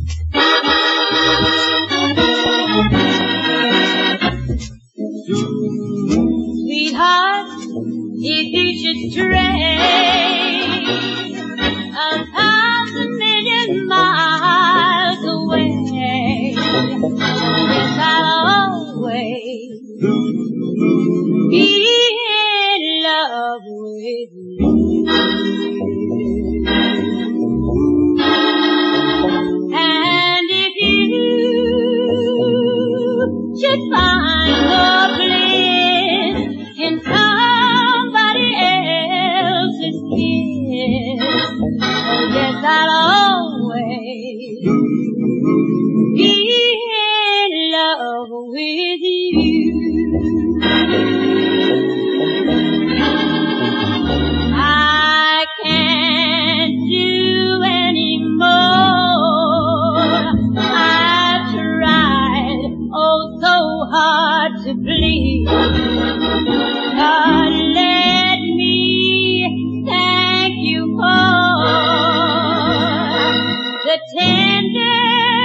Sweetheart, if you should stray 1,000,000,000 miles away, yes, I'll always be in love with you. And if you should find the bliss in somebody else's kiss, oh yes, I'll always be in love with you. I can't do any more. I've tried, oh so hard to please. But let me thank you for the tender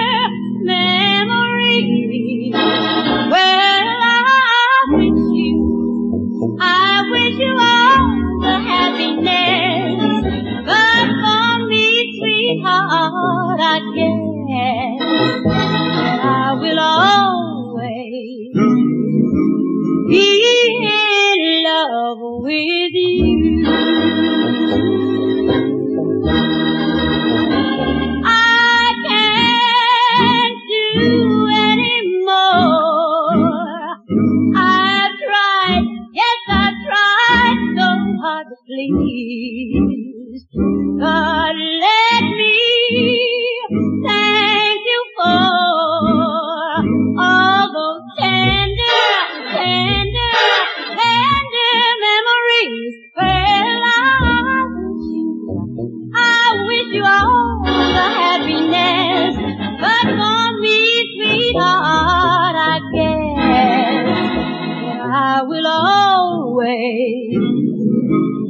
memories. Well, I wish you all the happiness. But for me, sweetheart, I guess that I will always be in love with you. I can't do any more. I've tried, yes, I've tried so hard to please. But let me thank you for all those tender memories. Well, I wish you all the happiness. But for me, sweetheart, I guess that I will always